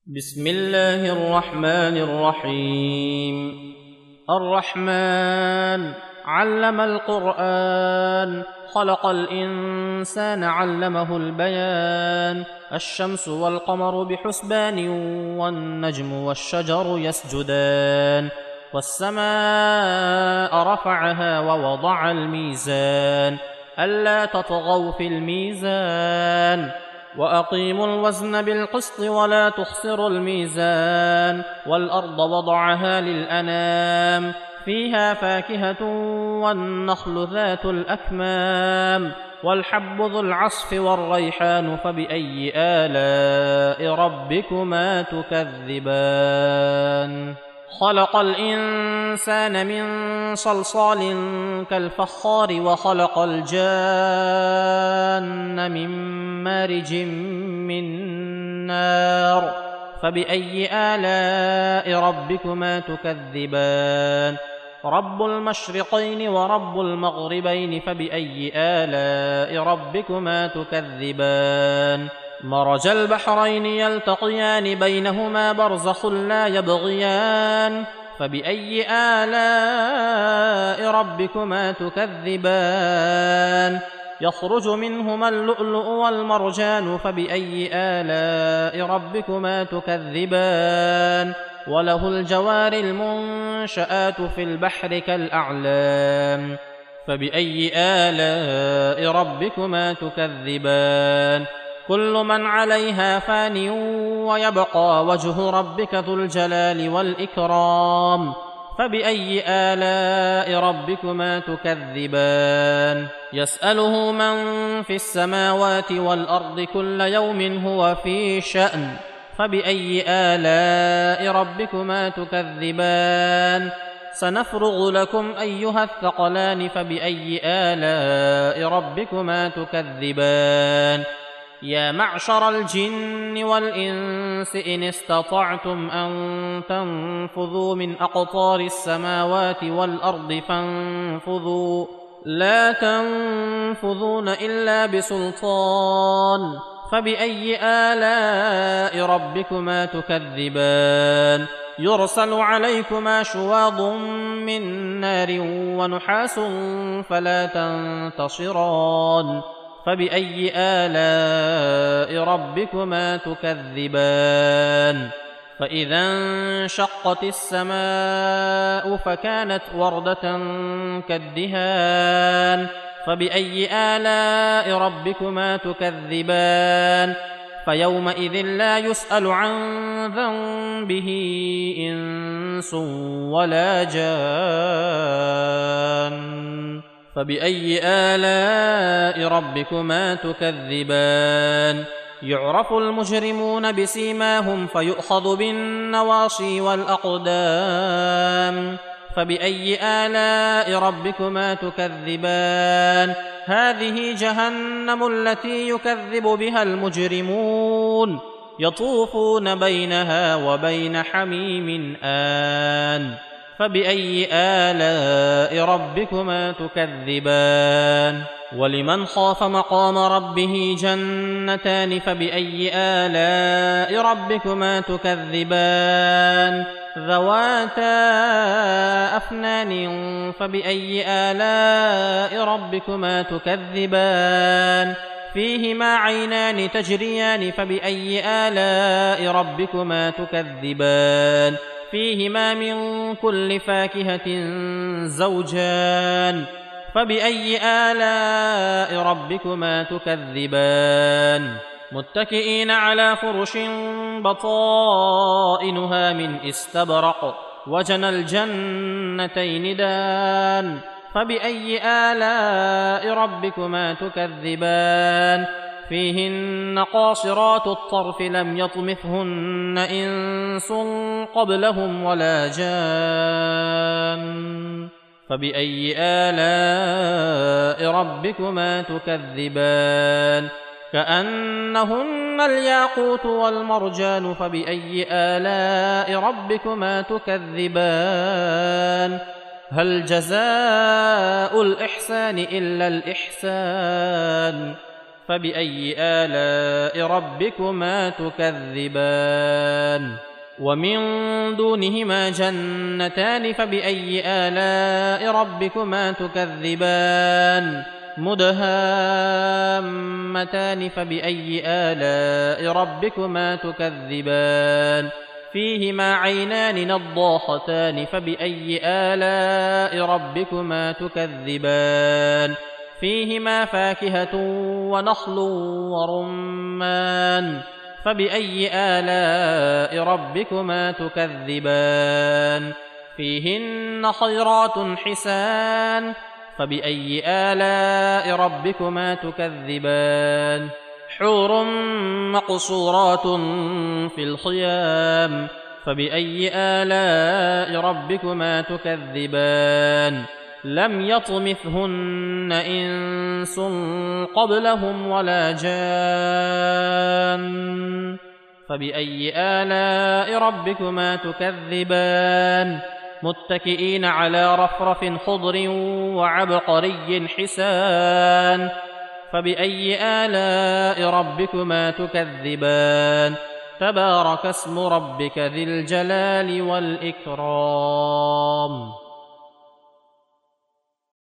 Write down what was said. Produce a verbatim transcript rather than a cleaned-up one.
بسم الله الرحمن الرحيم. الرحمن علم القرآن، خلق الإنسان علمه البيان. الشمس والقمر بحسبان، والنجم والشجر يسجدان. والسماء رفعها ووضع الميزان، ألا تطغوا في الميزان. وأقيموا الوزن بالقسط ولا تخسروا الميزان. والأرض وضعها للأنام، فيها فاكهة والنخل ذات الأكمام. والحب ذو العصف والريحان، فبأي آلاء ربكما تكذبان. خلق الإنسان من صلصال كالفخار، وخلق الجان من مارج من نار. فبأي آلاء ربكما تكذبان. رب المشرقين ورب المغربين، فبأي آلاء ربكما تكذبان. مرج البحرين يلتقيان، بينهما برزخ لا يبغيان. فبأي آلاء ربكما تكذبان. يخرج منهما اللؤلؤ والمرجان، فبأي آلاء ربكما تكذبان. وله الجوار المنشآت في البحر كالأعلام. فبأي آلاء ربكما تكذبان. كل من عليها فان، ويبقى وجه ربك ذو الجلال والإكرام. فبأي آلاء ربكما تكذبان. يسأله من في السماوات والأرض، كل يوم هو في شأن. فبأي آلاء ربكما تكذبان. سنفرغ لكم أيها الثقلان، فبأي آلاء ربكما تكذبان. يا معشر الجن والإنس، إن استطعتم أن تنفذوا من أقطار السماوات والأرض فانفذوا، لا تنفذون إلا بسلطان. فبأي آلاء ربكما تكذبان. يرسل عليكما شواظ من نار ونحاس فلا تنتصران. فبأي آلاء ربكما تكذبان. فإذا انشقت السماء فكانت وردة كالدهان. فبأي آلاء ربكما تكذبان. فيومئذ لا يسأل عن ذنبه إنس ولا جان. فبأي آلاء ربكما تكذبان. يعرف المجرمون بسيماهم، فيؤخذ بالنواصي والأقدام. فبأي آلاء ربكما تكذبان. هذه جهنم التي يكذب بها المجرمون، يطوفون بينها وبين حميم آن. فبأي آلاء ربكما تكذبان. ولمن خاف مقام ربه جنتان، فبأي آلاء ربكما تكذبان. ذواتا أفنان، فبأي آلاء ربكما تكذبان. فيهما عينان تجريان، فبأي آلاء ربكما تكذبان. فيهما من كل فاكهة زوجان. فبأي آلاء ربكما تكذبان. متكئين على فرش بطائنها من استبرق، وجنى الجنتين دان. فبأي آلاء ربكما تكذبان. فيهن قاصرات الطرف لم يطمثهن إنس قبلهم ولا جان. فبأي آلاء ربكما تكذبان. كأنهن الياقوت والمرجان. فبأي آلاء ربكما تكذبان. هل جزاء الإحسان إلا الإحسان. فبأي آلاء ربكما تكذبان ومن دونهما جنتان فبأي آلاء ربكما تكذبان مدهامتان فبأي آلاء ربكما تكذبان فيهما عينان نضاختان فبأي آلاء ربكما تكذبان فيهما فاكهة ونخل ورمان فبأي آلاء ربكما تكذبان فيهن خيرات حسان فبأي آلاء ربكما تكذبان حور مقصورات في الخيام فبأي آلاء ربكما تكذبان لم يطمثهن إنس قبلهم ولا جان فبأي آلاء ربكما تكذبان متكئين على رفرف خضر وعبقري حسان فبأي آلاء ربكما تكذبان تبارك اسم ربك ذي الجلال والإكرام